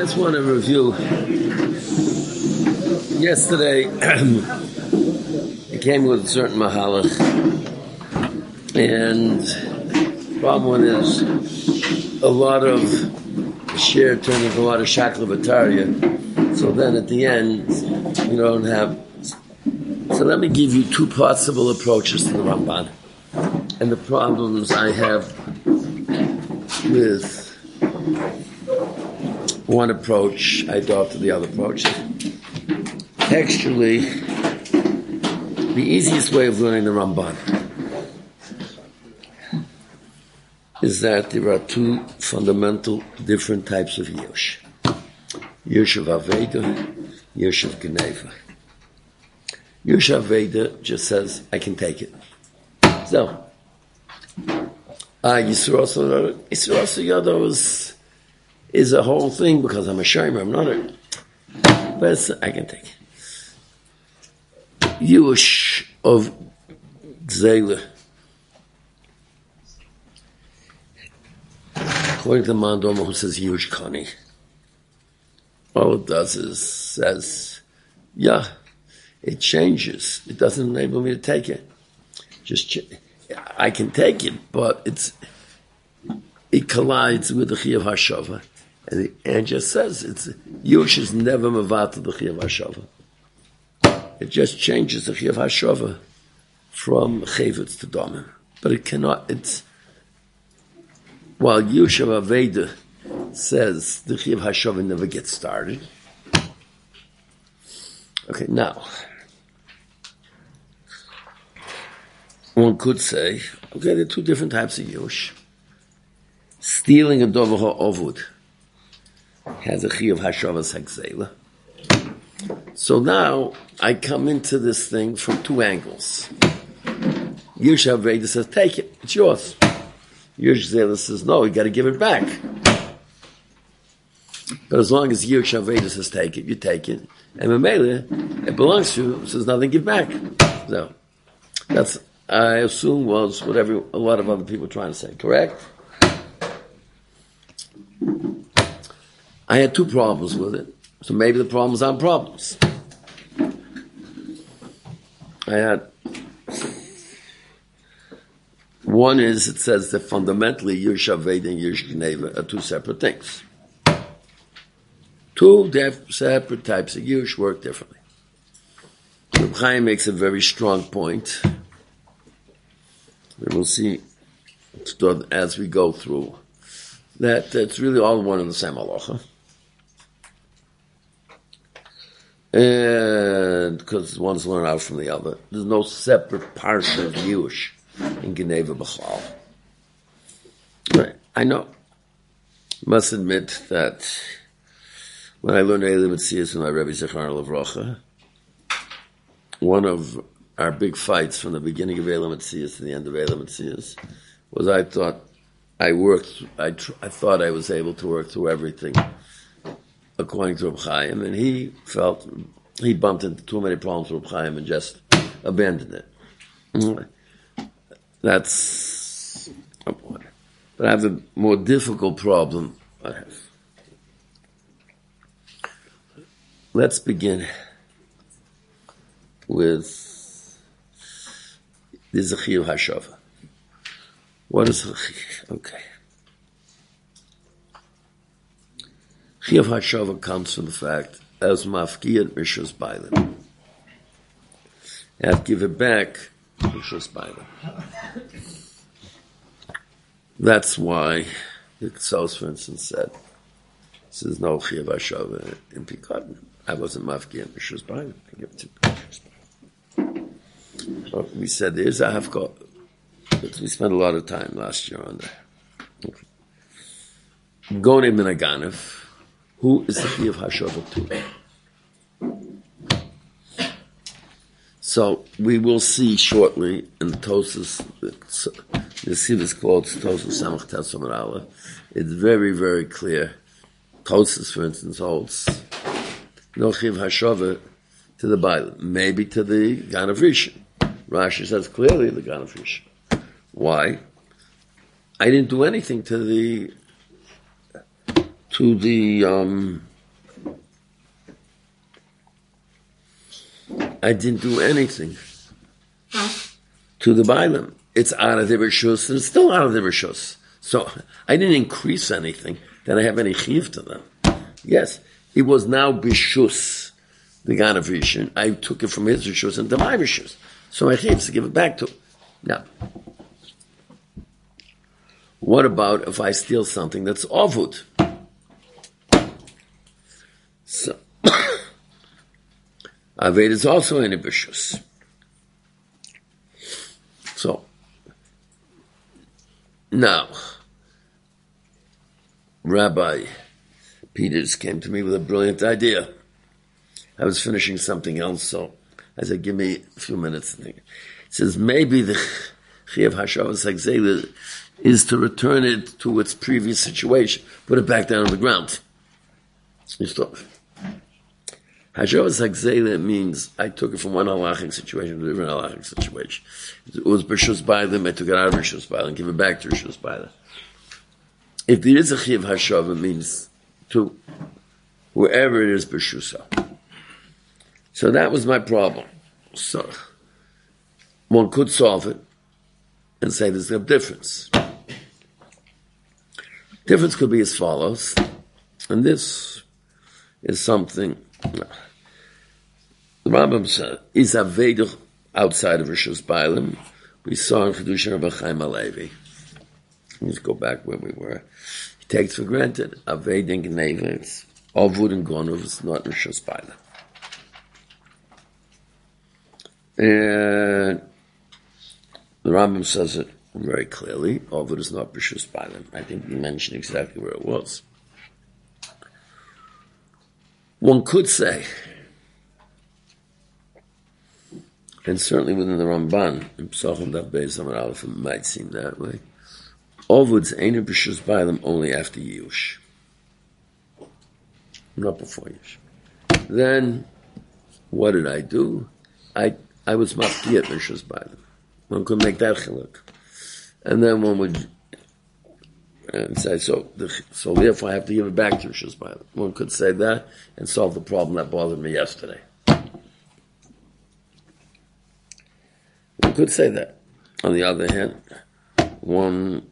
just want to review. Yesterday, I came with a certain mahalach, and the problem is a lot of share turning into a lot of shakla bataria. So then at the end, you don't have. So let me give you two possible approaches to the Ramban and the problems I have with one approach. I adopted the other approach. Textually, the easiest way of learning the Ramban is that there are two fundamental different types of Yush. Yush of Aveda, Yush of Geneva. Yush Aveda just says, I can take it. So, Yisroel Yodo is a whole thing because I'm a Shomer, I'm not a... But I can take it. Yush of Gzela. According to the Mandoma who says Yush Kani, all it does is says, yeah, it changes. It doesn't enable me to take it. I can take it, but it collides with the Chiyuv HaShava. And just says Yush is never mavata the Chiyuv HaShava. It just changes the Chiyuv HaShava from Chavetz to Domim. But it cannot, while Yush of Aveda says the Chiyuv HaShava never gets started. Okay, now, one could say, okay, there are two different types of Yush. Stealing a Dover HaOvud has a Chiyuv HaShavas HaGzela. So now I come into this thing from two angles. Yush Aveda says, take it, it's yours. Yush Zela says, no, you got to give it back. But as long as Yush Aveda says, take it, you take it. And Mamela, it belongs to you, says nothing, give back. So that's, I assume, was what a lot of other people are trying to say, correct? I had two problems with it. So maybe the problems aren't problems. I had one is it says that fundamentally Yush Aveda and Yush Geneva are two separate things. Two separate types of Yush work differently. Reb Chaim makes a very strong point. And we'll see as we go through that it's really all one and the same halacha. And because one's learned out from the other, there's no separate part of Yush in Geneva B'chal. Right. I know. Must admit that when I learned Eilim Metzias with my Rebbe Zechar Levracha, one of our big fights from the beginning of Eilim Metzias to the end of Eilim Metzias was I thought I thought I was able to work through everything according to Reb Chaim, and he felt he bumped into too many problems with Reb Chaim and just abandoned it. That's a point. But I have a more difficult problem I have. Let's begin with the Chiyuv HaShava. What is okay? Chiyuv HaShava comes from the fact as mafkiyat Mishras Bailim. You have to give it back Mishras Bailim. That's why the Ktsos, for instance, said there's no Chiyuv HaShava in Pikadon. I wasn't mafkiyat Mishras Bailim. I give it to Mishras Bailim. Well, we said there's a hafkot. We spent a lot of time last year on that. Okay. Goni ben Aganev. Who is the Chiyuv HaShava to? So we will see shortly in the Tosas, you see this quote, Tosas Samach Tes Amar Aleph. It's very, very clear. Tosas, for instance, holds no Chiyuv HaShava to the Bible, maybe to the Ganav Rishon. Rashi says clearly the Ganav Rishon. Why? I didn't do anything to the I didn't do anything to the Bailam. It's out of the Rishus, and it's still out of the Rishus. So I didn't increase anything that I have any chiv to them. Yes, it was now Bishus, the Ganav Rishon. I took it from his Rishus into my Rishus. So I chiv to give it back to him. Now, what about if I steal something that's Ovud? So, Aved is also in a Bishus. So, now, Rabbi Peters came to me with a brilliant idea. I was finishing something else, so I said, give me a few minutes to think. He says, maybe the Chiyuv Hashavas Hagzela is to return it to its previous situation, put it back down on the ground. You stop. Hashavas Hagzela means I took it from one halachic situation to a different halachic situation. It was B'Shus Bailim, I took it out of B'Shus Bailim, give it back to B'Shus Bailim. If there is a Chiyuv Hashavah, it means to whoever it is B'Shusa. So that was my problem. So one could solve it and say there's no difference. Difference could be as follows, and this is something the Rambam said is Aved outside of Rishus Bailim. We saw in Chidushin Rabbi Chaim Halevi. Let's go back where we were. He takes for granted Aved and Gneva, it's Ovud and Gonov, it's not Rishus Bailim. And the Rambam says it very clearly. Ovud is not Rishus Bailim. I think he mentioned exactly where it was. One could say, and certainly within the Ramban, in Psachim Daf Beis Amar Aleph, it might seem that way. Ovud's Einu B'Shus Bailim only after Yush, not before Yush. Then, what did I do? I was mafkiyat B'Shus Bailim. One could make that chiluk, and then one would say so therefore I have to give it back to Rishus Bailim. One could say that and solve the problem that bothered me yesterday. One could say that. On the other hand, Ramban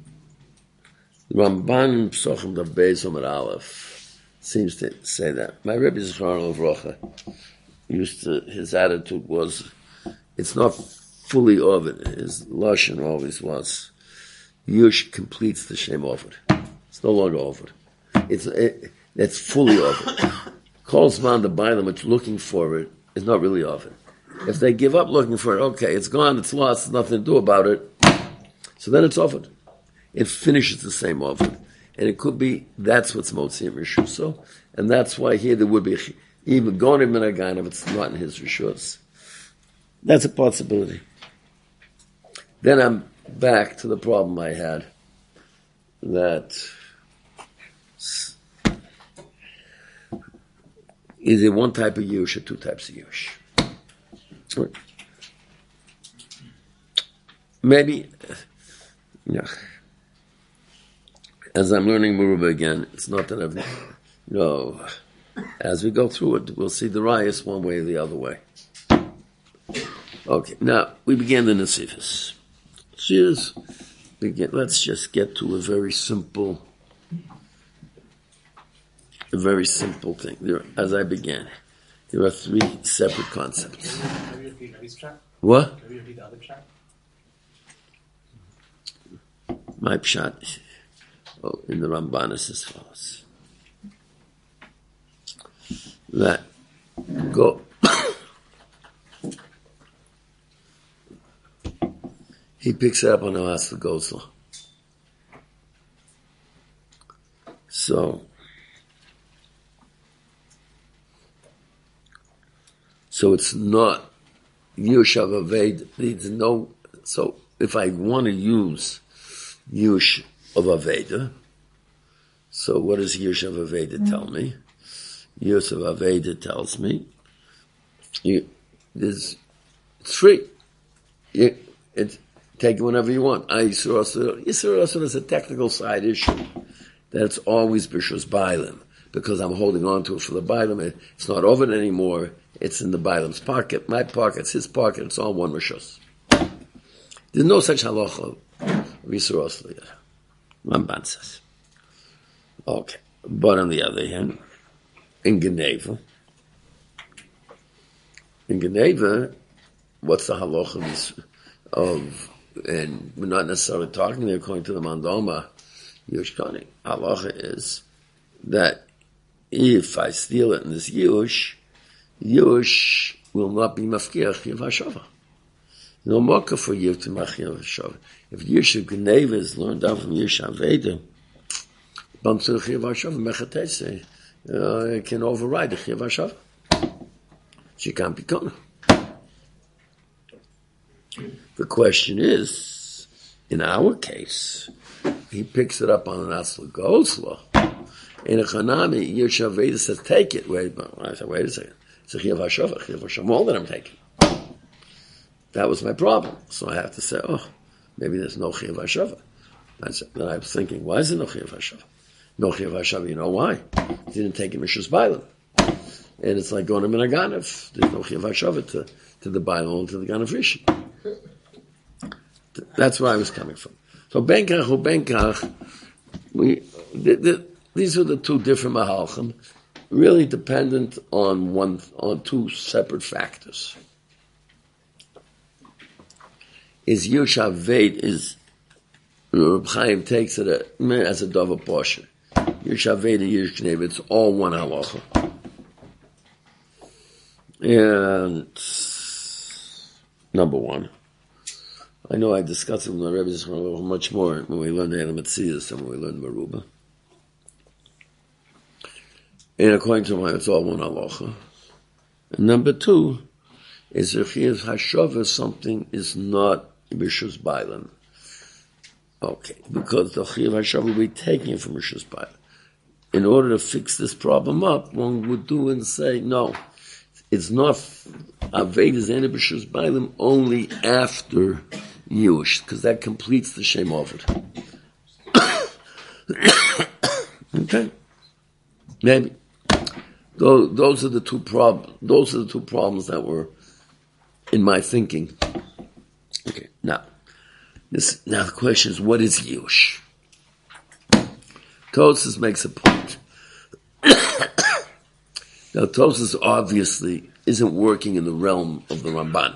Psachim Daf Beis Amar Aleph seems to say that. My Rebbe Zechron Livrocha his attitude was, it's not fully Ovid. His lashon always was, Yush completes the Shem Ovid. It's no longer Ovid. It's fully Ovid. Calls man the Bailam, which looking for it is not really Ovid. If they give up looking for it, okay, it's gone, it's lost, there's nothing to do about it. So then it's Ovid. It finishes the same Ovid. And it could be, that's what's Motzi Rishuso, and that's why here there would be even Gonim and Agan if it's not in his Rishus. That's a possibility. Then I'm back to the problem I had, that is it one type of Yush or two types of Yush? Maybe, as I'm learning Meruba again, it's not that I've, as we go through it, we'll see the rayas one way or the other way. Okay, now we begin the Nesifis. Let's just get to a very simple thing. As I began, there are three separate concepts. Can we repeat Ravi's track? What? Can we repeat the other track? My pshat in the Ramban is as follows. That go. He picks it up on the last of Gosla. So it's not Yush of Aved. There's no. So if I want to use Yush of Aveda, so what does Yush of Aveda tell me? Yush of Aveda tells me it's free. Take it whenever you want. Yisur Asur is a technical side issue. That's always B'Shus Bailim, because I'm holding on to it for the Bailim. It's not over anymore. it's in the Bailam's pocket, my pocket, it's his pocket, it's all one Rishus. There's no such halacha of Yisur Osli. Ramban says. Okay. But on the other hand, in Geneva, what's the halacha of, and we're not necessarily talking there according to the Mandoma Yushkani. Halacha is that if I steal it in this Yush will not be mafkiach Chiv HaShava. No mocha for Yiv to mafkiach HaShava. If Yush of Geneva is learned out from Yush Aveda, Bamsul Chiv HaShava, Mechatese, it can override the Chiv HaShava. She can't be kona. The question is, in our case, he picks it up on an Asla Gosla. In a Chanami, Yush Aveda says, take it. I said, wait a second. It's a Chiv HaShava, more than I'm taking. That was my problem. So I have to say, maybe there's no Chiv HaShava. Then I was thinking, why is there no Chiv HaShava? No Chiv HaShava, you know why? He didn't take it Mishus Bailam. And it's like going to Minaganav. There's no Chiv HaShava to the Bailam, to the Ganav Rishon. That's where I was coming from. So Benkach or Benkach, these are the two different Mahalchim, really dependent on two separate factors. Is Yush Aved is Reb Chaim takes it as a Dova portion. Yush Aved and Yush Geneva, it's all one halacha. And number one, I know I discussed it with my Rebbe much more when we learned the Elam Metzias and when we learned Maruba. And according to mine, it's all one halacha. And number two is if Chiv HaShava something is not Rishus Bailam. Okay, because the Chiv HaShava will be taken from Rishus Bailam. In order to fix this problem up, one would do and say, no, it's not Avedas and Rishus Bailam only after Yush, because that completes the Shem Ovid. Okay? Maybe. Those are the two problems. Those are the two problems that were in my thinking. Okay, now the question is, what is Yush? Tosas makes a point. Now, Tosas obviously isn't working in the realm of the Ramban.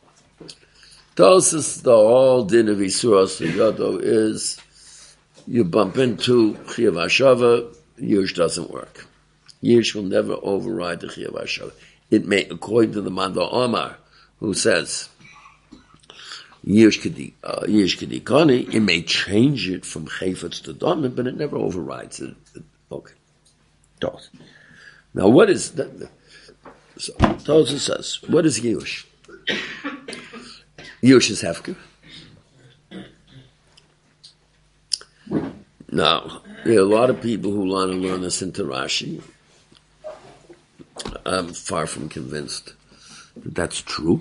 Tosas, the whole din of Yisur Yodo is you bump into Chiv HaShava, Yush doesn't work. Yush will never override the Chiv HaShava. It may, according to the Manda Omar, who says Yush Kedikani, it may change it from Chayfetz to Domin, but it never overrides it. Okay. Tosas. Now, what is that? So, Tosas says, what is Yush? Yush is Hefker. Now, there are a lot of people who want to learn this into Rashi. I'm far from convinced that that's true.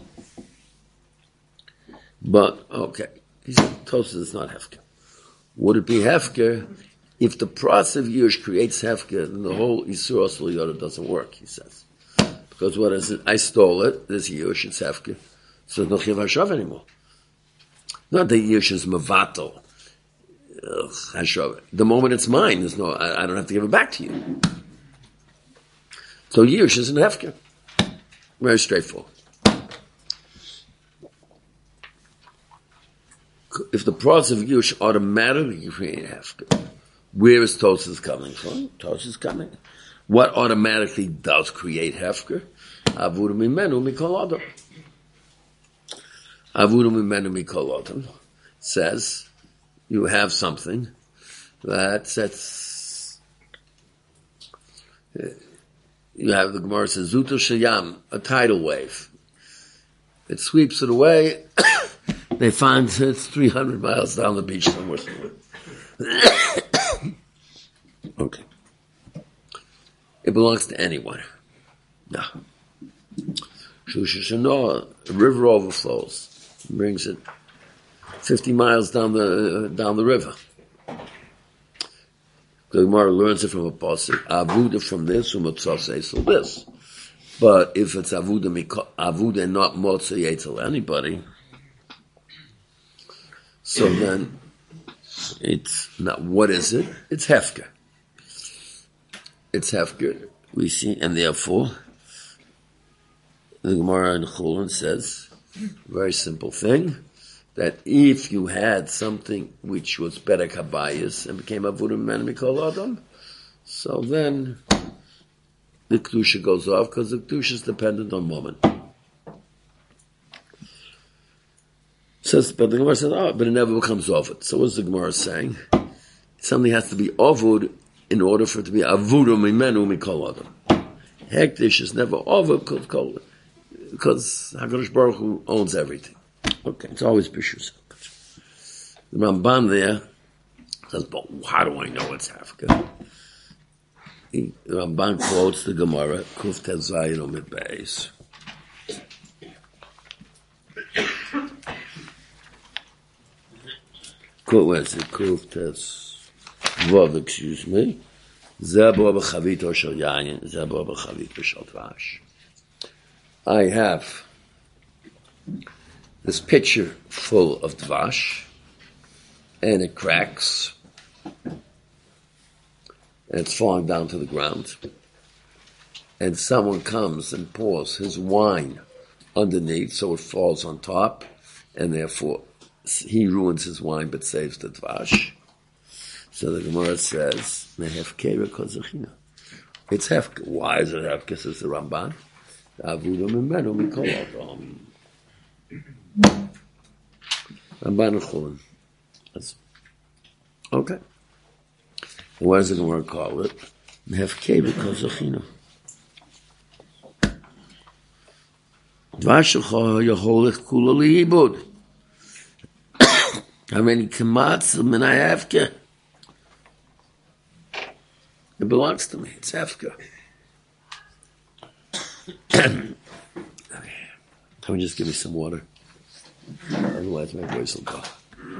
But, okay, he said, Tosas is not Hefker. Would it be Hefker if the process of Yush creates Hefker, then the whole Yisur Osel Yoda doesn't work, he says. Because what is it? I stole it, there's Yush, it's Hefker. So there's no Chiv HaShav anymore. Not that Yush is Mavato. The moment it's mine, there's no, I don't have to give it back to you. So Yush is an Hefker. Very straightforward. If the process of Yush automatically creates Hefker, where is Tosas coming from? Tosas is coming. What automatically does create Hefker? Avuru mimenu mikol adam. Avuru mimenu mikol adam says you have something that sets. You have the Gemara says Zuto Shayam, a tidal wave. It sweeps it away. They find it's 300 miles down the beach somewhere. Okay. It belongs to anyone. No. A river overflows, brings it 50 miles down the river. The Gemara learns it from a pasuk. Avuda from this, from a tzasei, so this. But if it's avuda and not motza yetzel anybody, so then it's not. What is it? It's hefker. It's hefker. We see, and therefore the Gemara in Chulin says, very simple thing, that if you had something which was better kabayis and became avuda man mikol adam, so then the kedusha goes off because the kedusha is dependent on moment. Says, but the Gemara says, but it never comes off it. So what's the Gemara saying? Something has to be avud in order for it to be avuda mimenu mikol adam. Hektish is never avud because HaKadosh Baruch Hu owns everything. Okay, it's always bishus. The Ramban there says, but how do I know it's Hafka? The Ramban quotes the Gemara, Kuf Tes Zayin Omid Beis. Where is it? Kuf Tes Vav, excuse me. Zebo B'chavit Oshel Yayin, Zebo B'chavit Oshel Dvash. I have this pitcher full of dvash, and it cracks, and it's falling down to the ground, and someone comes and pours his wine underneath, so it falls on top, and therefore he ruins his wine but saves the dvash. So the Gemara says, it's hefker. Why is it hefker? Says the Ramban. Avuda mimenu mikol adam. Ramban Chulin. Okay. What is the Gemara call it? Hefkei because zechina. Dvashecha yaholech kula liibud. How many kamatz min hefke? It belongs to me. It's hefka. Can we just give me some water? Otherwise my voice will go.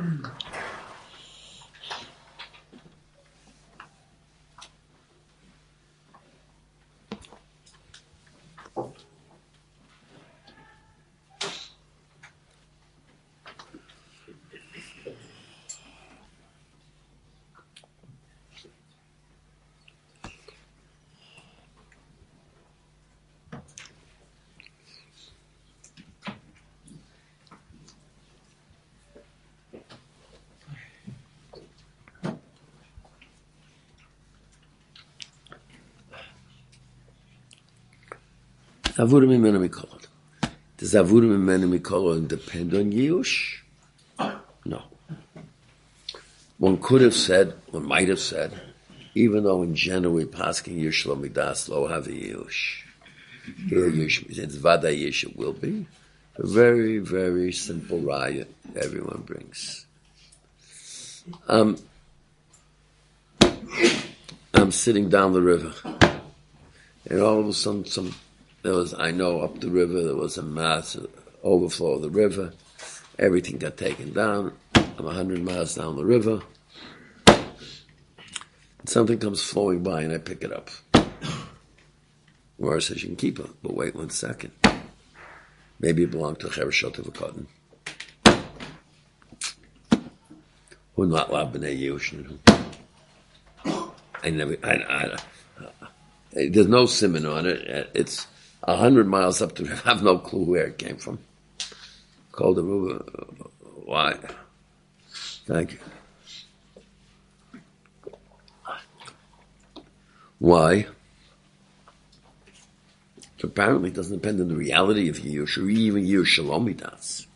Avuda mimenu mikol. Does avuda mimenu mikol depend on Yush? No. One could have said, one might have said, even though in general we paskin Yush lo midas lo have a Yush. Here Yush, it's vada Yush it will be. A very, very simple raya everyone brings. I'm sitting down the river, and all of a sudden I know up the river there was a massive overflow of the river. Everything got taken down. I'm 100 miles down the river. And something comes flowing by and I pick it up. Gemara says you can keep it, but wait 1 second. Maybe it belonged to Chereshot of a cotton. Who not lab b'nei Yehushn. There's no simon on it. It's 100 miles up the river. I have no clue where it came from. Called the river. Why? Thank you. Why? Apparently it doesn't depend on the reality of Yush or even Yush Shalomidas.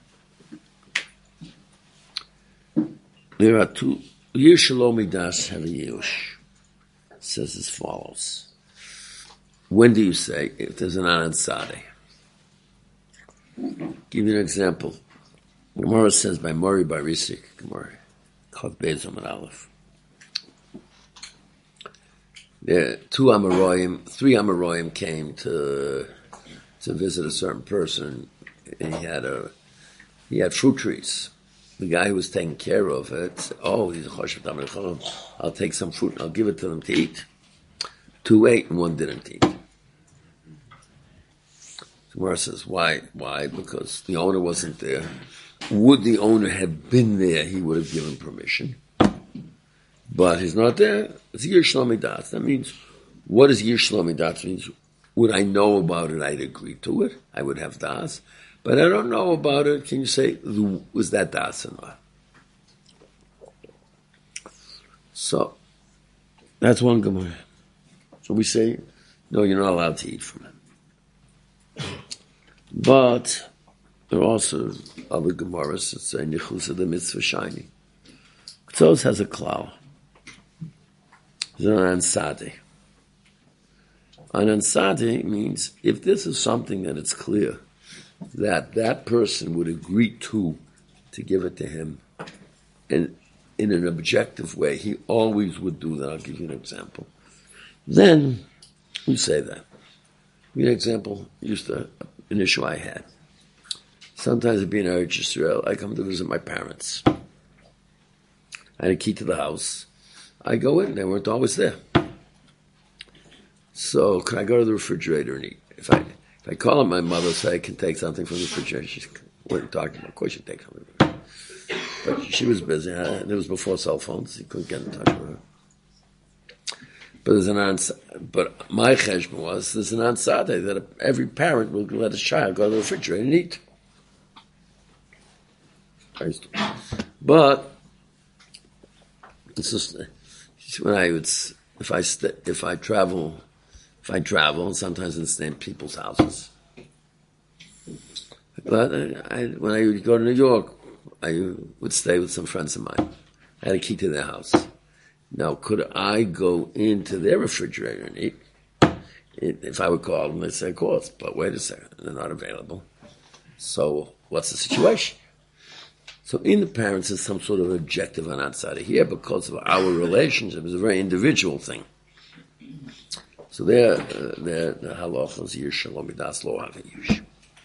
There are two. Yush Shalomidas have a Yush. It says as follows. When do you say if there's an Anan Sadeh? Give you an example. Gemara says by Mori Barisik, Gemara, called Bezom and Aleph. There, three Amoraim came to visit a certain person, and he had fruit trees. The guy who was taking care of it said, he's a Choshev Talmidei Chacham. I'll take some fruit and I'll give it to them to eat. 2 ate and 1 didn't eat. Gemara says, why? Why? Because the owner wasn't there. Would the owner have been there, he would have given permission. But he's not there. It's Yir Shlomi Das. That means, what does Yir Shlomi Das means? Would I know about it, I'd agree to it. I would have Das. But I don't know about it. Can you say, was that Das or not? So, that's one Gemara. So we say, no, you're not allowed to eat from it. But there are also other Gemaras that say, Nichus of the mitzvah shiny. Ktsos has a klal. It's an ansade. An ansade means if this is something that it's clear that that person would agree to give it to him, and in an objective way, he always would do that. I'll give you an example. Then we say that. Give you an example. An issue I had. Sometimes being in Eretz Yisrael, I come to visit my parents. I had a key to the house. I go in, they weren't always there. So could I go to the refrigerator and eat? If I call up my mother, say I can take something from the refrigerator, she's, what are you talking about? Of course you take something. But she was busy. It was before cell phones. You couldn't get in touch with her. But my cheshbon was, there's an ansade that every parent will let a child go to the refrigerator and eat. But it's just when if I travel, and sometimes I stay in people's houses. But when I would go to New York, I would stay with some friends of mine. I had a key to their house. Now, could I go into their refrigerator and eat? If I would call them, they'd say, of course, but wait a second, they're not available. So, what's the situation? So, in the parents, there's some sort of objective on outside of here because of our relationship. It's a very individual thing. So, the halacha is Yir Shalom Midas Lo Have Yush.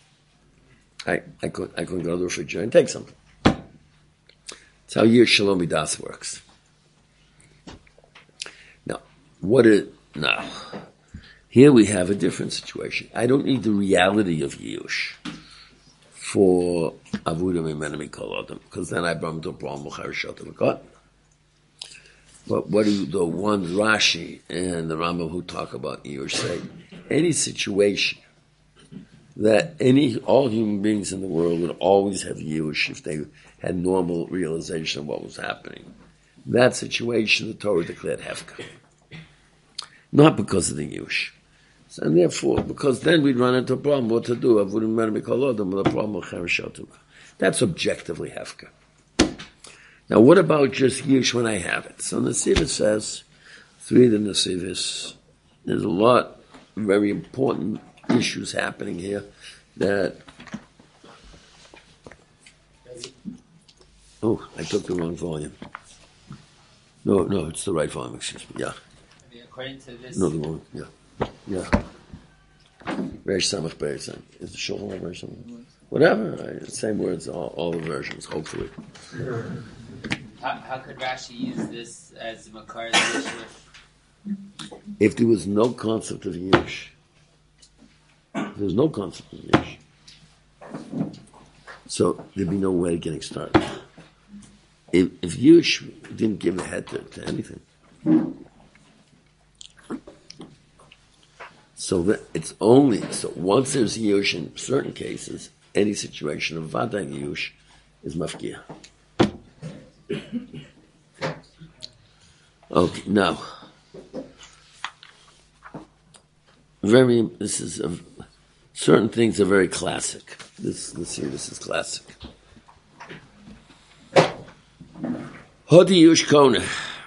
I couldn't go to the refrigerator and take something. That's how Yir Shalom Midas works. Now, here we have a different situation. I don't need the reality of Yush for Avuda Mimena Mikol Adam, because then I brought him to a problem with Harishot of God. But what do the ones Rashi and the Rambam who talk about Yush say? Any situation that all human beings in the world would always have Yush if they had normal realization of what was happening. That situation, the Torah declared Hefka. Not because of the Yush. And therefore, because then we'd run into a problem, what to do? The problem of Chereshot. That's objectively Hefka. Now, what about just Yush when I have it? So Nesivis says, through the Nesivis, there's a lot of very important issues happening here that... Oh, I took the wrong volume. No, it's the right volume, excuse me, yeah. According to this... No, the wrong, yeah. Reish Samach Beis. Is the Shulchan Aruch Reish Samach? Whatever, same words, all the versions, hopefully. How could Rashi use this as Makar Yush? If there was no concept of Yush, so there'd be no way of getting started. If Yush didn't give a head to anything, so once there's Yush in certain cases, any situation of Vada Yush is Mafkia. Okay, now, certain things are very classic. This is classic. Hodi Yush Kona.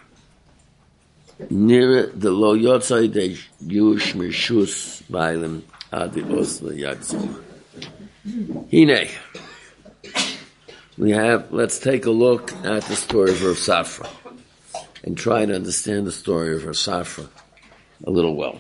Near the lo yotzai de Yush Mishus Bailim Adi Osla Yadzor. Hine. Let's take a look at the story of Rav Safra and try to understand the story of Rav Safra a little well.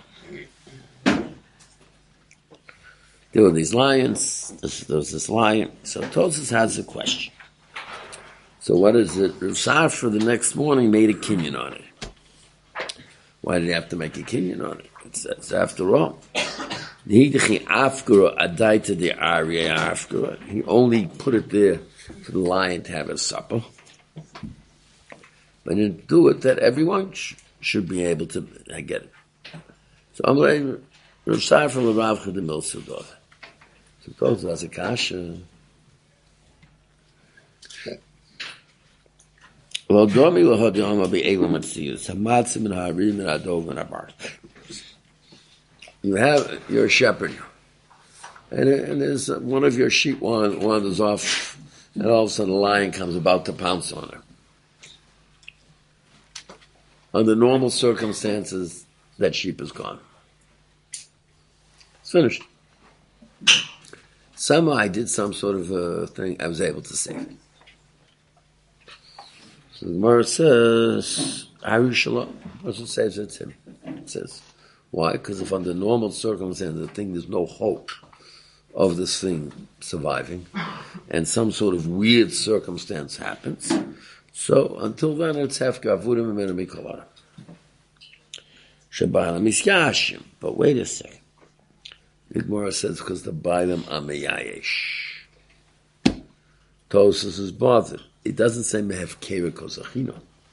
There were these lions, there was this lion. So Tosfos has a question. So what is it? Rav Safra the next morning made a kinyan on it. Why did he have to make a kinyan on it? It says, after all, He only put it there for the lion to have his supper. But he didn't do it that everyone should be able to get it. So I'm letting Rav Sar from Rav Chad Milsudor. So those as a kasha. Well, Domi Lahodioma be able to use Hamatzim and Harim and Adov and Abar. You're a shepherd, and there's one of your sheep wanders off, and all of a sudden a lion comes about to pounce on her. Under normal circumstances, that sheep is gone. It's finished. Somehow I did some sort of a thing, I was able to see. So the Gemara says, Hari Shalom. What's it say? It's him. It says, why? Because if under normal circumstances, there's no hope of this thing surviving, and some sort of weird circumstance happens, so until then it's hefker avudim imenu mikolara. Shebahalam misyashim. But wait a second. The Gemara says because the bailam ameyayesh. Tosus is bothered. It doesn't say mehefkera kozachino.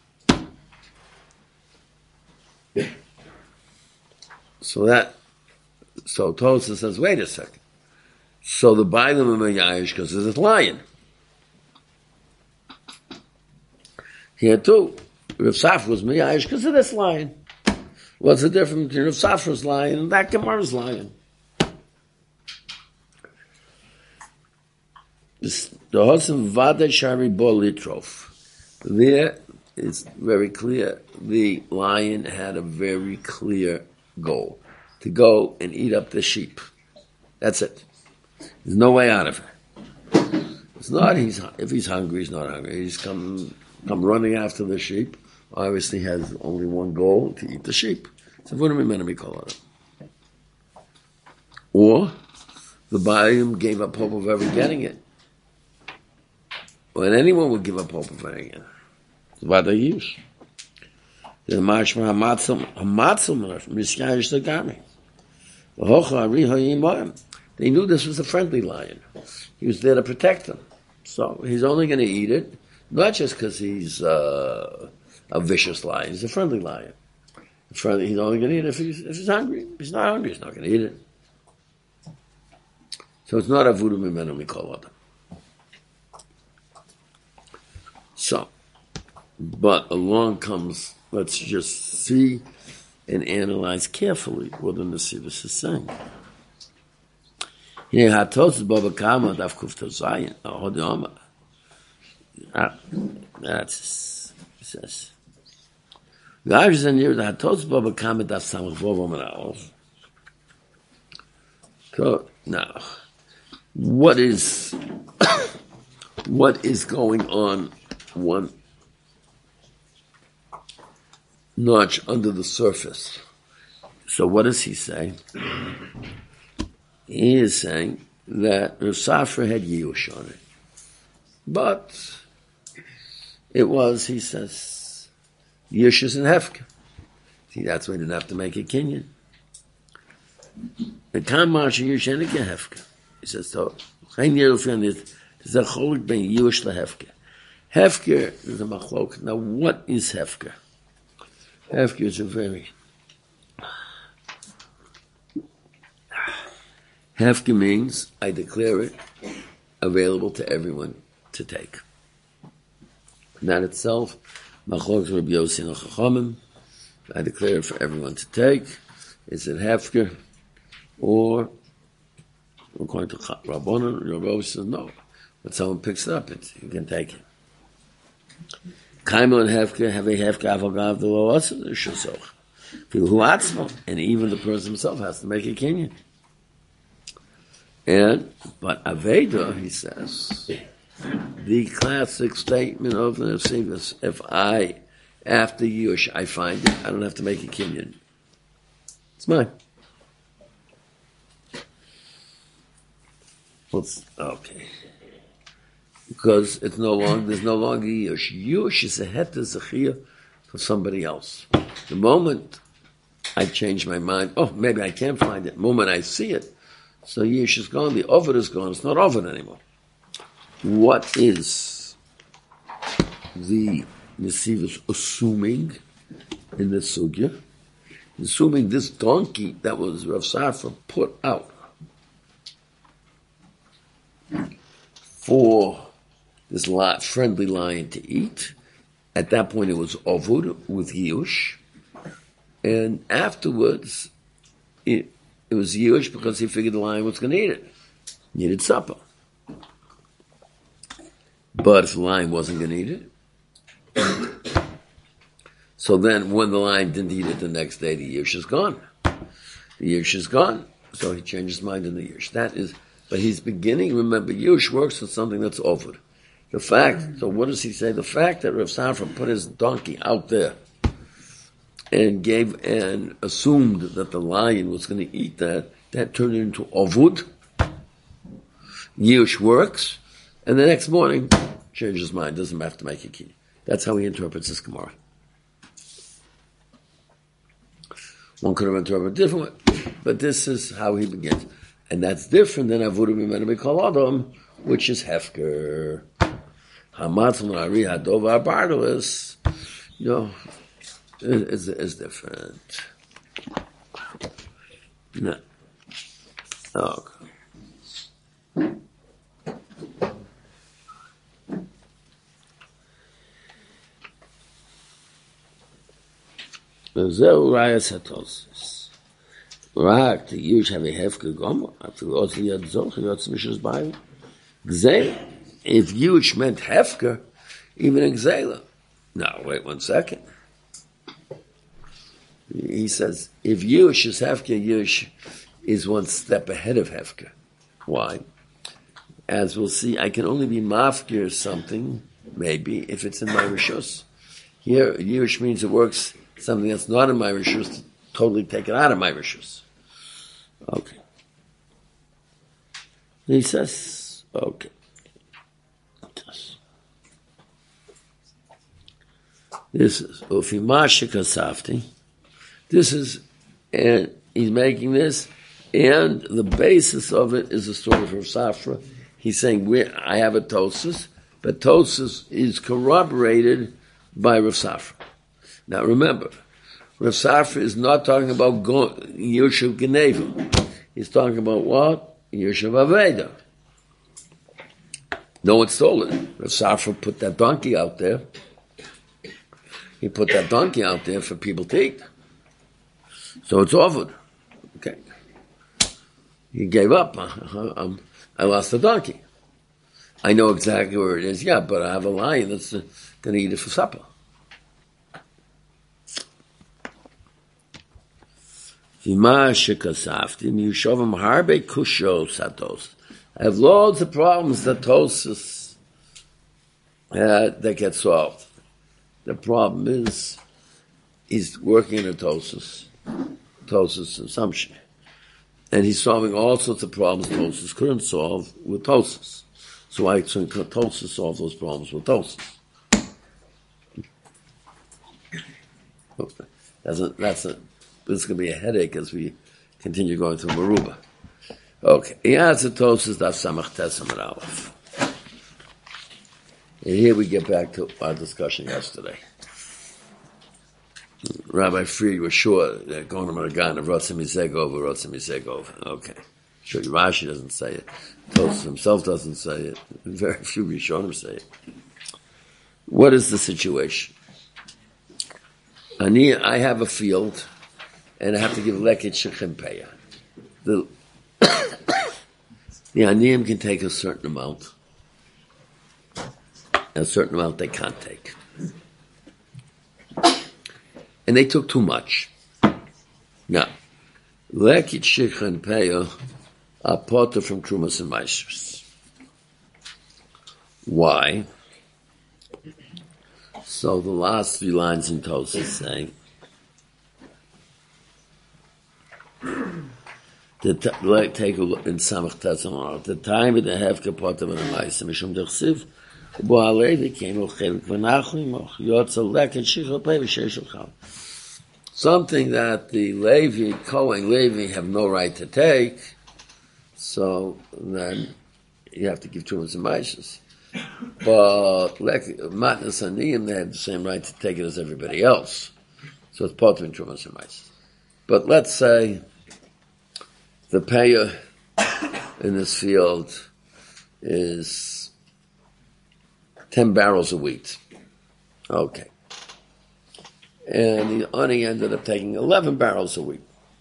So Tosus says, wait a second. So the bailam ameyayesh because it's a lion. Here too, Rav Safra was meyayesh because of this lion. What's the difference between Rav Safra's lion and that Gemara's lion? The Hosim Vade Shari Bo Litrof. There it's very clear. The lion had a very clear goal to go and eat up the sheep. That's it. There's no way out of it. It's not. If he's hungry, he's not hungry. He's come running after the sheep. Obviously, has only one goal to eat the sheep. So what do we mean to call it? Or the Ba'alim gave up hope of ever getting it. When anyone would give up hope of getting it, it's what they use. The Mashma Hamatzum Misyayish the Gami. They knew this was a friendly lion. He was there to protect them. So he's only going to eat it, not just because he's a vicious lion. He's a friendly lion. He's only going to eat it if he's hungry. If he's not hungry, he's not going to eat it. So it's not a voodoo mimenu mikol adam. So, but along comes, let's just see and analyze carefully what the Nesivus is saying. Here, hatos baba kama daf kufta zayin ahodama. That's it says. Guys, and here the hatos baba kama daf samach vova manalov. So now, what is going on? One notch under the surface. So what does he say? He is saying that Rav Safra had Yush on it. But it was, he says, Yush is in Hefka. See, that's why he didn't have to make a Kenyan. The Kamash Yush and a Hefka. He says, so, there's a cholik ben Yush lehefka. Hefker is a machlok. Now, what is Hefker? Hefker is a very... Hefker means I declare it available to everyone to take. That itself, machlok Rabbi Yossi and Chachamim, I declare it for everyone to take. Is it Hefker? Or, according to Rabbanan, Rabbi Yossi says no. When someone picks it up, you can take it. Kaimo and Hefker have a Hefker Avagav the Lo Asa the Shusoch. And even the person himself has to make a Kenyan. But Aveda, he says, the classic statement of the Nesivus, if after Yush, I find it, I don't have to make a Kenyan. It's mine. Okay. Because there's no longer Yush. Yush is a heter zechiyah for somebody else. The moment I change my mind. Oh, maybe I can't find it. The moment I see it, so Yush is gone, the Ovid is gone, it's not Ovid anymore. What is the Nesivus assuming in the Sugya? Assuming this donkey that was Rav Safra put out for this friendly lion to eat. At that point it was Ovud with Yush. And afterwards it was Yush because he figured the lion was going to eat it. Needed supper. But if the lion wasn't going to eat it, so then when the lion didn't eat it the next day, the Yush is gone. The Yush is gone, so he changed his mind in the Yush. That is, but he's beginning, remember, Yush works with something that's offered. The fact, so what does he say? The fact that Rav Safra put his donkey out there and assumed that the lion was going to eat that turned into Ovud. Yush works, and the next morning, changes his mind, doesn't have to make a key. That's how he interprets this Gemara. One could have interpreted a different way, but this is how he begins. And that's different than Avudim Mimenu Mikol Adam, which is Hefker. Hamatzon Ari Hadov Bardolis, is different. No. Okay. Zeu Rayas Hatosis. Rak, the Yush have a Hefker Gomer, after also Yad Zoch, Yad Mishas Bayim. Gzela. If Yush meant Hefker, even in Gzela. No, wait 1 second. He says, if Yush is Hefker, Yush is 1 step ahead of Hefker. Why? As we'll see, I can only be Mafkir something, maybe, if it's in my Rishus. Here, Yush means it works something that's not in my Rishus, to totally take it out of my Rishus. Okay. He says, okay. This is Ufimasha Kasafti. This is, and he's making this, and the basis of it is the story of Rav Safra. He's saying, I have a Tosus, but Tosus is corroborated by Rav Safra. Now remember, Rav Safra is not talking about Yoshev Geneva. He's talking about what? Yoshev Aveda. No one stole it. Rav Safra put that donkey out there. He put that donkey out there for people to eat. So it's offered. Okay. He gave up. I lost the donkey. I know exactly where it is. Yeah, but I have a lion that's going to eat it for supper. I have loads of problems that Tosus that get solved. The problem is he's working in a Tosus assumption. And he's solving all sorts of problems Tosus couldn't solve with Tosus. So I think Tosus solve those problems with Tosus. Okay. This is going to be a headache as we continue going through Meruba. Okay. Tosus Daf Samach Tes Amud Aleph. And here we get back to our discussion yesterday. Rabbi Fried was sure that going to Maragan of Rotzim Yisegov. Okay. Sure, Rashi doesn't say it. Tosus himself doesn't say it. Very few Rishonim say it. What is the situation? I have a field, and I have to give Leket Shechem Peya. The Aniyim can take a certain amount. A certain amount they can't take. And they took too much. Now, Lekit Shikha and Peah are potter from Trumas and Meisters. Why? So the last 3 lines in Tosus say, take a look in Samach Tetzamar. The time of the Hefka potter from the Meisters, Mishum Dechsiv, something that the Levi, Kohen Levi, have no right to take, so then you have to give Trumas and Maishas. But Matnas Aniyim, they have the same right to take it as everybody else. So it's part of Trumas and Maishas. But let's say the payer in this field is 10 barrels of wheat. Okay. And the Ani ended up taking 11 barrels of wheat.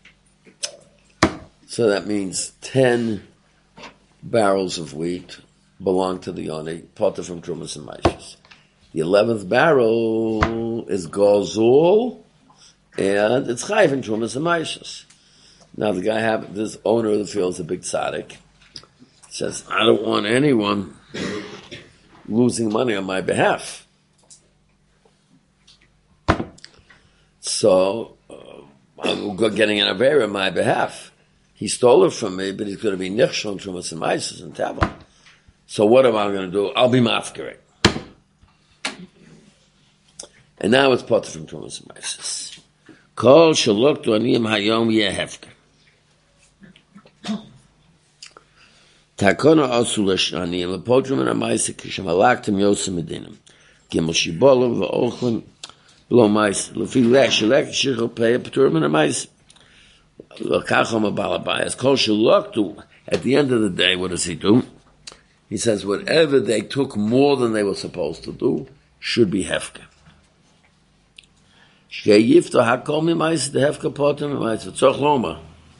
So that means 10 barrels of wheat belong to the Ani, potter from Trumas and Maishas. The 11th barrel is Gozul, and it's Chayv in Trumas and Maishas. Now the guy, this owner of the field is a big tzaddik. He says, I don't want anyone losing money on my behalf. So, I'm getting an Avera on my behalf. He stole it from me, but he's going to be Nichshon, Trumas and Maishas and Tava. So what am I going to do? I'll be Mafkeret. And now it's Potter from Trumas and Maishas. Kol Shalok Aniyim Hayom Yehefker. Takona Asulesh Aniyim Lepotrum and Amaisa Kishem Alaktim Yosem Medinim. Gimel Shibolov V'Ochlim Lo Mais Lefi Leshelek Shichel Pei Paturim and Amaisa. Lokachom Abalabayas Kol Shalok. At the end of the day, what does he do? He says whatever they took more than they were supposed to do should be Hefker. Sheyifto Hakol Mimaisa the Hefker Potter Mimaisa Tzoch Loma.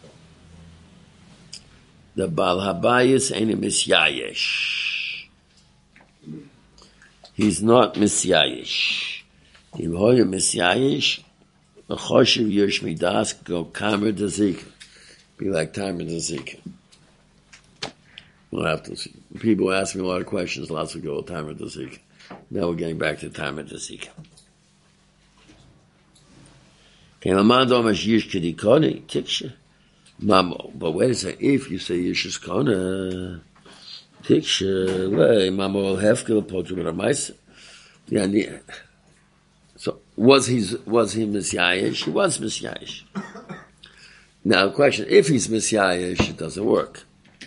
The Baal Habayis ain't a Misyayesh. He's not Misyayesh. If Hoya Misyayesh, the Choshev Yesh Midas go Kamer Dezika. Be like Tamer Dezika. We'll have to see. People ask me a lot of questions, lots of go with Tamer Dezika. Now we're getting back to Tamer Dezika. Kelamando Mash Yish Kedikoni, Tiksha. Mamo, but wait a second. If you say Yishus Kona, Tiksha, Mamo Hefkel Potru Ramaisa. Yeah. So was he Misyayesh? He was Misyayesh. Now the question: if he's Misyayesh, it doesn't work.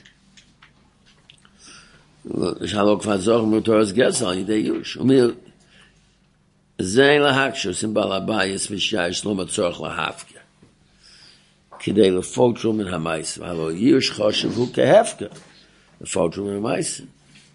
Shalok Fazor Mutoras Gesal Yidei Yush. Umil Zayn Lahakshus in Balabayis Misyayesh Lo Matzorch Lahafke. Kidei lefotrum in hamaisa. Halo yush choshev hu kehefka. Lefotrum in hamaisa.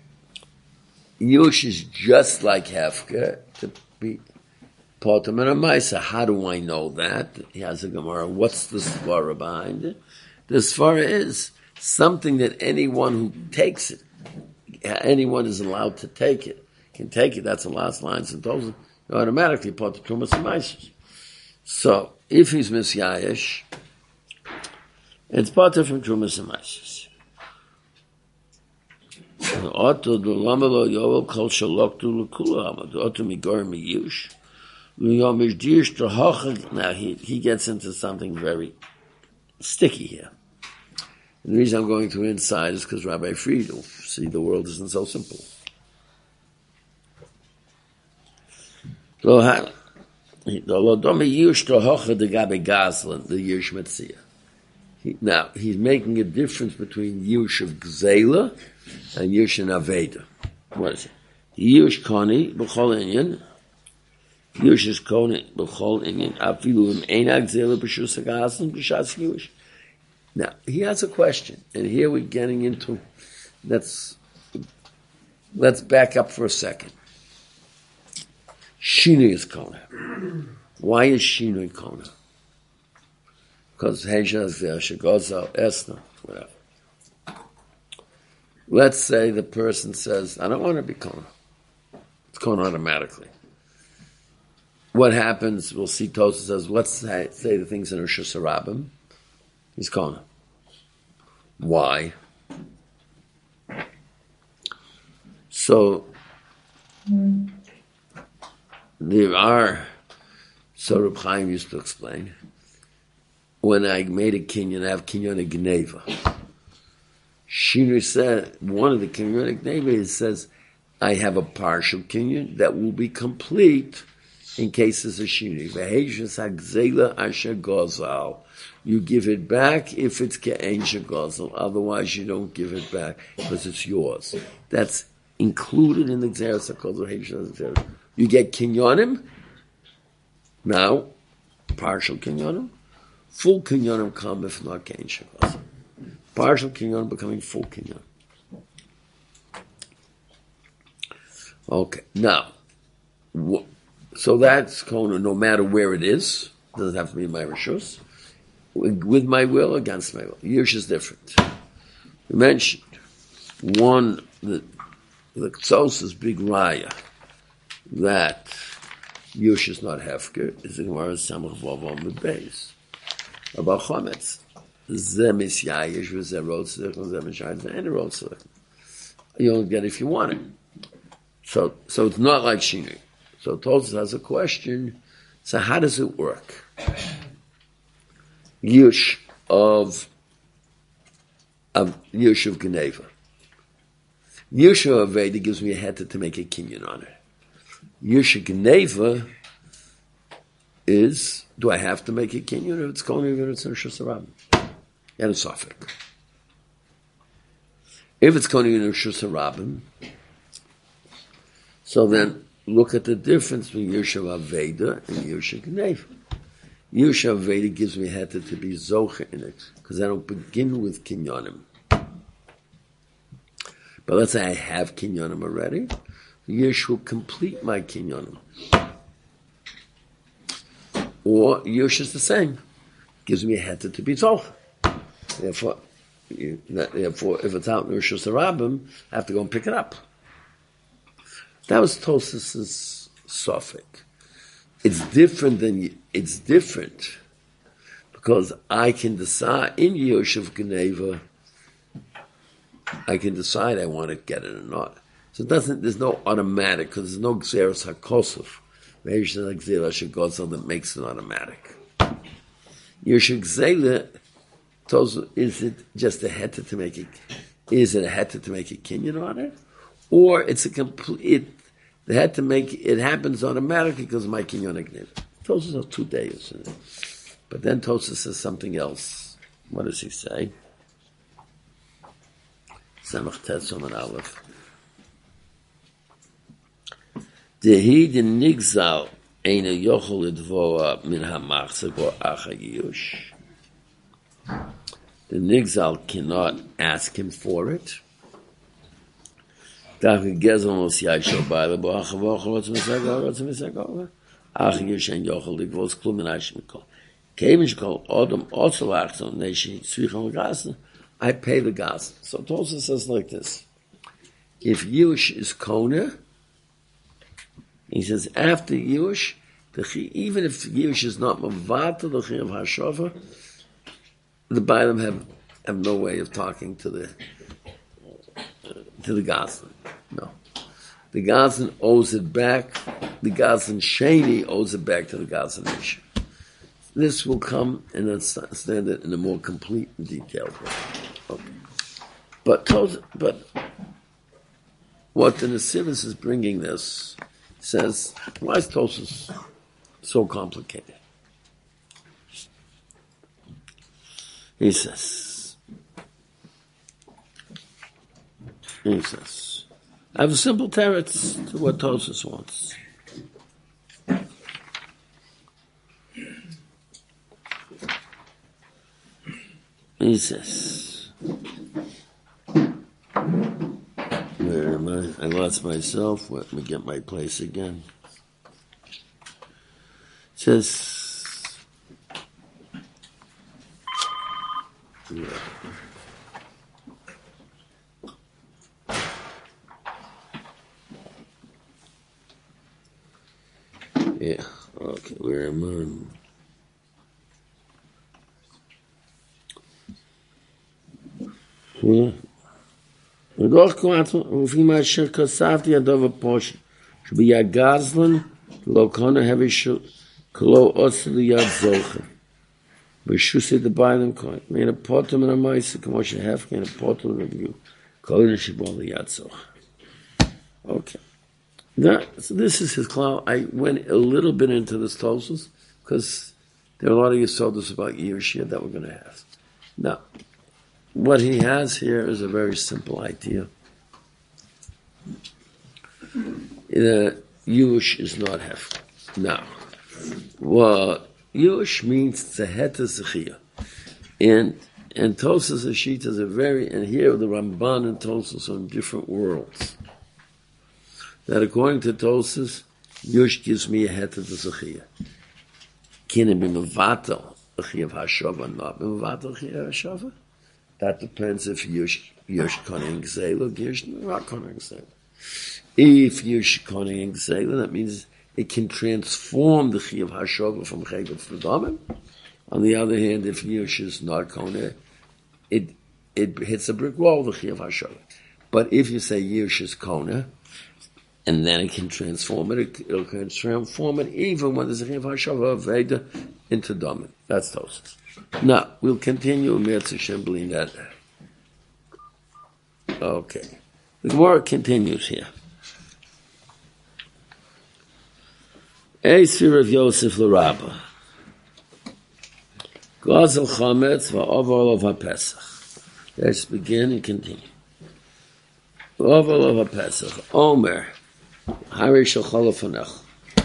Yush is just like hefka to be potum in hamaisa. How do I know that? He has a Gemara. What's the svara behind it? The svara is something that anyone who takes it, anyone is allowed to take it, can take it. That's the last lines and those automatically potum trumas hamaisa. So if he's misyayesh, it's Potter from Trumas and Maishas. Oto do lamelo yoel kol shalok tu l'kula amad. Oto migor miyush. L'yomish dish to hochag. Now he gets into something very sticky here. And the reason I'm going to inside is because Rabbi Friedel, see, the world isn't so simple. The lodomi yush to hochag de gabe gazlan, the yush metzia. Now, he's making a difference between Yush of Gzela and Yush and Aveda. What is it? Yush Koni, B'chol Inyan. Yush is Koni, B'chol Inyan. Afilu im Eina Gzela, B'shus HaGazlan, B'shas Yush. Now, he has a question, and here we're getting into, let's back up for a second. Shinui is Kona. Why is Shinui Kona? Because Hejaz Shegozal Esna, whatever. Let's say the person says, I don't want to be Kona. It's Kona automatically. What happens, we'll see Tosa says, let's say the things in Rosh Hashanah. He's Kona. Why? So, there are, so Reb Chaim used to explain, when I made a kinyan, I have kinyan gneva. Shinu said, one of the kinyan gneva says, I have a partial kinyan that will be complete in cases of shini. V'heishas hagzela asher gozal. You give it back if it's ke'en shegozal. Otherwise, you don't give it back because it's yours. That's included in the Gzeres HaKozal Heishas Gzeres. You get kinyonim. Now, partial kinyonim. Full kinyonim come if not ke'en shegozal. Partial kinyonim becoming full kinyonim. Okay, now, so that's kona no matter where it is. Doesn't have to be in my rishus. With my will, against my will. Yush is different. We mentioned one, the Ktsos is big raya, that Yush is not hefker, is the Gemara Samach Vav with base. About Chometz. Zeh misyayish v'zeh rotzich v'zeh mishayit v'en rotzich. You only get it if you want it. So it's not like Shini. So Tosfos has a question. So how does it work? Yush of Geneva. Yush of Veda gives me a heter to make a kinyan on it. Yush of Geneva is, do I have to make a kinyan if it's going to be in Rishus Harabim? And a suffix. If it's going to be in Rishus Harabim, so then look at the difference between Yushav Aveda and Yushav Geneva. Yushav Aveda gives me heter to be Zocher in it, because I don't begin with Kinyonim. But let's say I have Kinyonim already. Yush will complete my Kinyonim. Or Yush is the same. Gives me a heter to be Zocher. Therefore, if it's out in Rishus Harabim, I have to go and pick it up. That was Tosfos' suffix. It's different because I can decide in Yoshev Geneva, I can decide I want to get it or not. So there's no automatic, because there's no Gzeres HaKosov. There's no Gzeres HaKosov that makes it automatic. Yoshev Gzela, is it just a heter to make it? Is it a heter to make a kinyan on it? Or it's a complete, they had to make it happens automatically because of my kinyan agniv. Tosfos have 2 days. But then Tosfos says something else. What does he say? Samach Tes Omen Aleph. Dehi de nigzal eina yochel idvoa min hamachzek or achagiyush. The nigzal cannot ask him for it. Darf ich gezel muss ja schon bei der Woche was mir sagen. Ach, ich schein Jochel, ich wollte klum in Eischen kommen. Kämisch kol Adam Otzlach und Nation Zwichon Gassen. I pay the gas. So Tosfos says like this. If Yush is Kona, he says after Yush, even if Yush is not Mavata, the Chi of Hashofa, the Bailam have no way of talking to the Gazan. No. The Gazan owes it back. The Gazan Sheni owes it back to the Gazan nation. This will come and understand it in a more complete and detailed way. Okay. But what the Nesivis is bringing this says, why is Tosfos so complicated? He says, I have a simple teretz to what Tosfos wants. He says, where am I? I lost myself. Let me get my place again. It says, yeah. Yeah, okay, where am I? Yeah. ודוח קוואט, לפי מה אשר כספתי הדוב הפושט, שביד גזלן, לא קונה הביא כלו עושה ליד זוכר. ושוסי דביילים קוין. מן הפוטו מן המייסה, כמו שהפך, מן הפוטו לביו. כל הנה שבו ליד זוכר. Okay. So this is his cloud. I went a little bit into this Tosfos because there are a lot of Yesodus about Yerushia that we're going to have. Now, what he has here is a very simple idea. Yush is not Hef. Now, well, Yush means Tzeheta Zechiyah. And Tosfos Ashita is a very, and here the Ramban and Tosfos are in different worlds. That according to Tosfos, Yush gives me a het of the Zechiyah. Can it be Mevatel, a Chiyav HaShava, not Mevatel Chiyav HaShava? That depends if Yush Koning Gzela, Yush not Koning Gzela. If Yush Koning Gzela, that means it can transform the Chiyav HaShava from Chevet to Damim. On the other hand, if Yush is not Koning, it hits a brick wall, the Chiyav HaShava. But if you say Yush is Koning, and then it can transform it. It'll transform it even when there's a Chiyav HaShava Veda into Damim. That's Tosfos. Now, we'll continue in Mirz Hashem believing that. Okay. The Gemara continues here. Eisir of Yosef l'Rabba. Gazel Chametz va'oval of HaPesach. Let's begin and continue. Oval of HaPesach. Omer. Hari Shachol Fanech.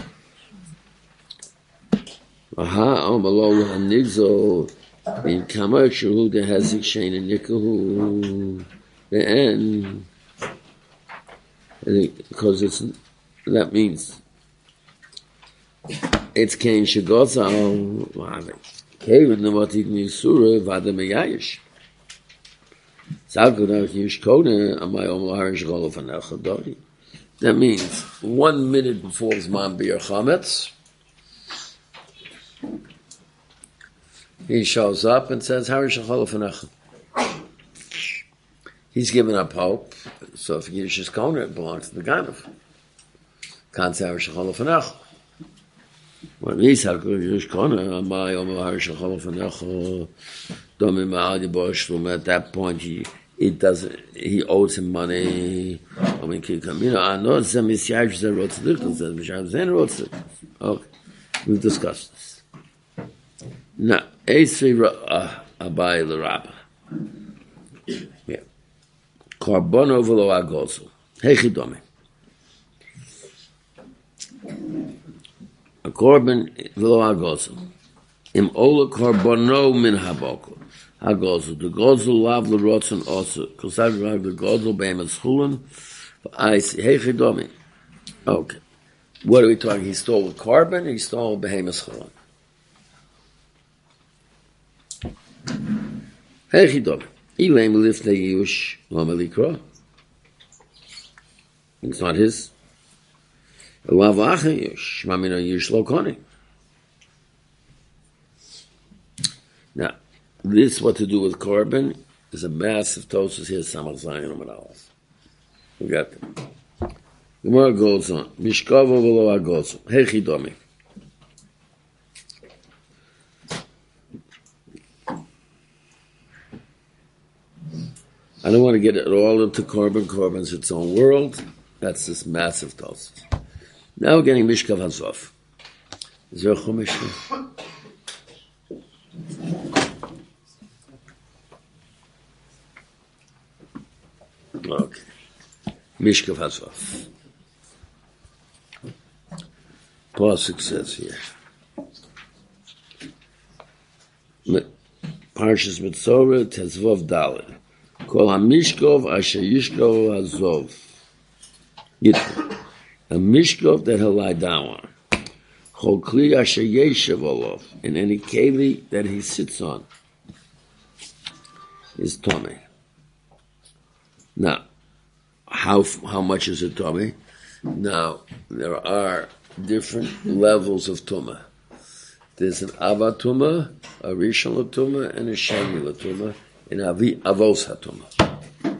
Aha, Omalo Hanigzo in Kamar Shuhu de Hazik Shain and Nikahu. The end. Because that means it's Kain Shagozal Kevin Namatik Misura Vadameyayish. Zagudah Yishkona Amay Omalo Hari Shachol Fanech Dori. That means 1 minute before his Zman B'yer Chametz, he shows up and says, Hari Shachol Fanech. He's given up hope. So if Yish is Kona, it belongs to the Ganav. Can't say Hari Shachol Fanech. When he says Yish Kona, Amay Omar Hari Shachol Fanech, Domi Ma'al Yibosh, from at that point he owes him money. Okay, we've discussed this. Now, Abai l'Rabba. Yeah. Karbono v'lo agozu. Hechidomi. A korban v'lo agozu. Im ola karbono min haboko. Hagozu. The gozu lav l'rotzen also. Kosag rav the gozu be'emes chulen. I see. Hechidomi. Okay. What are we talking? He stole a carbon, he stole a behemoth chulen. Hechidomi. Ilaim lifnei yush lama likra. It's not his. Lav achen yush. Mamina yush lo koni. Now, this what to do with carbon is a massive Tosfos here. Samach Zayin Amud Aleph. We got them. The Gemara goes on. Mishkavo v'lo agozu. Hechidomi. I don't want to get it all into carbon. Carbon's its own world. That's this massive Tosfos. Now we're getting Mishkav Hazov. Is there a Chumash? Okay. Mishkav Hazov. Pasuk says here. Parshas Mitzorah Tezvov Daled. Kol HaMishkov Asher Yishkov Hazov. A Mishkov that he'll lie down on. Chol Kli Asher Yeshev Olav. In any keli that he sits on is Tomei. Now, how much is a tummy? Now, there are different levels of tumah. There's an Ava tumah, a Rishon tumah, and a Sheni tumah, and Avos hatumah.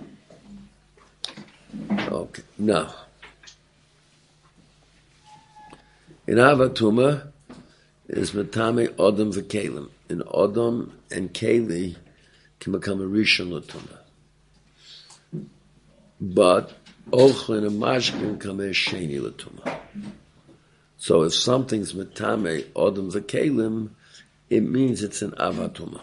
Okay, now, in Ava tumah is Matame Odom v'Kelim. In Odom and Keli can become a Rishon tumah. But ochlin and mashkin kameh sheni l'tuma. So if something's metame odom v'kelim, it means it's an avatuma.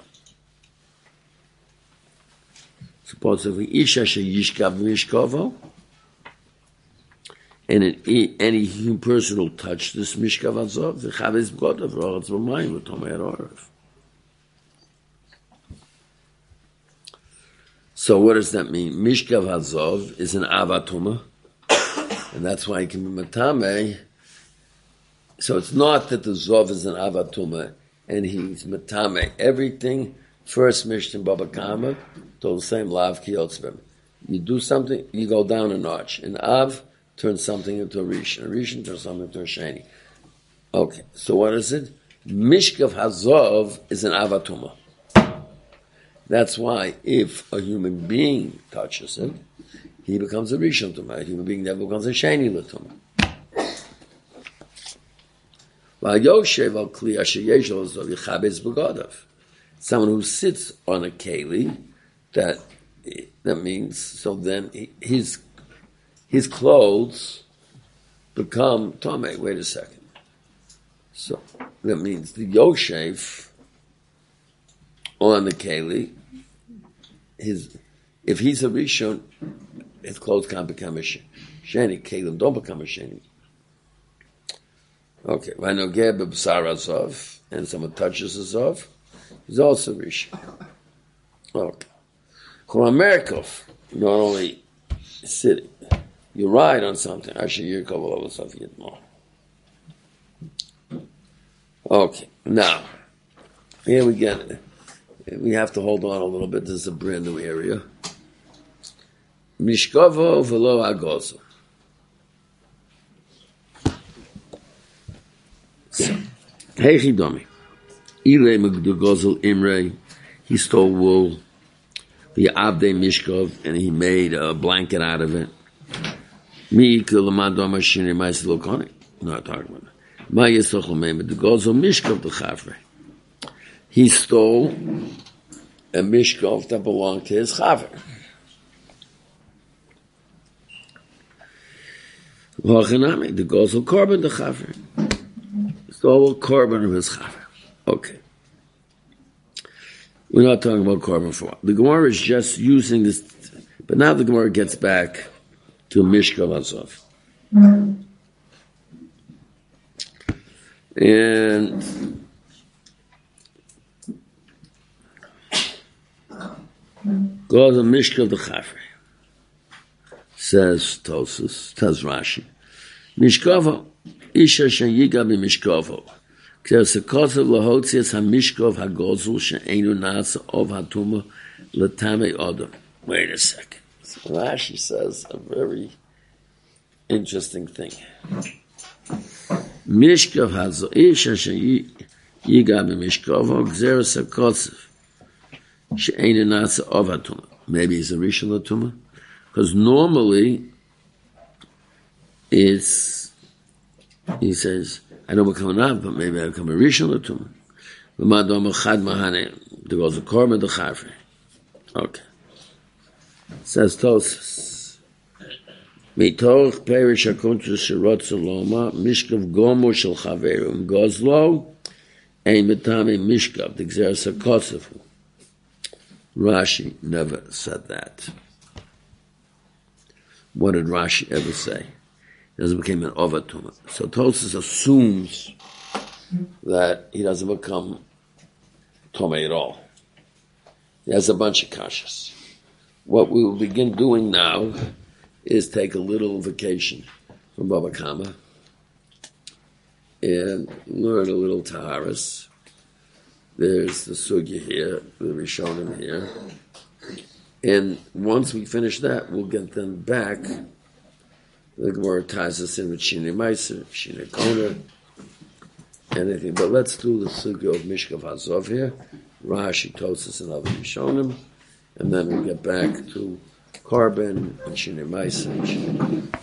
Suppose if we isha sheyishkav mishkavo, and any human person will touch this mishkav azov, the chavis b'godav rochatz b'mayim l'tomei ha'orev. So what does that mean? Mishkav hazov is an avatuma, and that's why it can be metame. So it's not that the zov is an avatuma and he's metame. Everything, first Mishnah Baba Kama, told the same lav kiyotzbem. You do something, you go down a notch. An av turns something into a rishon. A rishon turns something into a sheni. Okay, so what is it? Mishkav hazov is an avatuma. That's why if a human being touches it, he becomes a rishon tumah. A human being never becomes a sheni l'tumah. Someone who sits on a keli, that means, so then his clothes become tomei. Wait a second. So that means the yoshev on the keli, if he's a rishon, his clothes can't become a sheni. Kelim don't become a sheni. Okay, v'anogeh b'b'sar azov, and someone touches azov, he's also rishon. Okay, Choramerkov, not only sitting, you ride on something. Actually, you're covered over something yet more. Okay, now here we get it. We have to hold on a little bit. This is a brand new area. Mishkavo v'lo agozo. Hey chidomi, Ile Mugdugozel Imre, he stole wool, the Abde Mishkov, and he made a blanket out of it. Mi kulamado mashini ma'aseh lokoni. Not talking about that. Ma yisochel meimed Dugozel Mishkov the Chavre. He stole a Mishkov that belonged to his Chavre. V'achanami Dugozel Korban the Chavre. Stole a korban of his chaver. Okay. We're not talking about korban for a while. The Gemara is just using this, but now the Gemara gets back to Mishkav Azov. And go to Mishkav the chaver. Says Tosus, tells Rashi. Mishkava Isha sheyiga b'mishkovo. K'ter sekosav lahotzias hamishkov hagozul she'enu nasa of hatuma l'tamei odom. Wait a second. So Rashi says a very interesting thing. Mishkov hazo isha sheyiga b'mishkovo k'ter sekosav she'enu nasa of hatuma. Maybe it's a rishon l'tuma, because normally it's. He says, I don't become an Av, but maybe I become a Rishon L'tumah. V'madom echad mahane. There goes a korban the Chavre. Okay. Says Tosfos. Mitoch perish hakuntus shirotzu loma, mishkav gomu shel chaverim gozlo, ein metame mishkav, the gzeres hakosefu. Rashi never said that. What did Rashi ever say? He doesn't become an ovatuma. So Tosfos assumes that he doesn't become tomei at all. He has a bunch of kashas. What we will begin doing now is take a little vacation from Baba Kama and learn a little Taharas. There's the Sugya here, the Rishonim here. And once we finish that, we'll get them back. The Gemara ties us in with Shinei Meiser, Shinei Kona, anything. But let's do the Sugya of Mishkav Hazov here. Rashi, Tosfos, and other Rishonim. And then we'll get back to Korban and Shinei Meiser and Shinei Kona.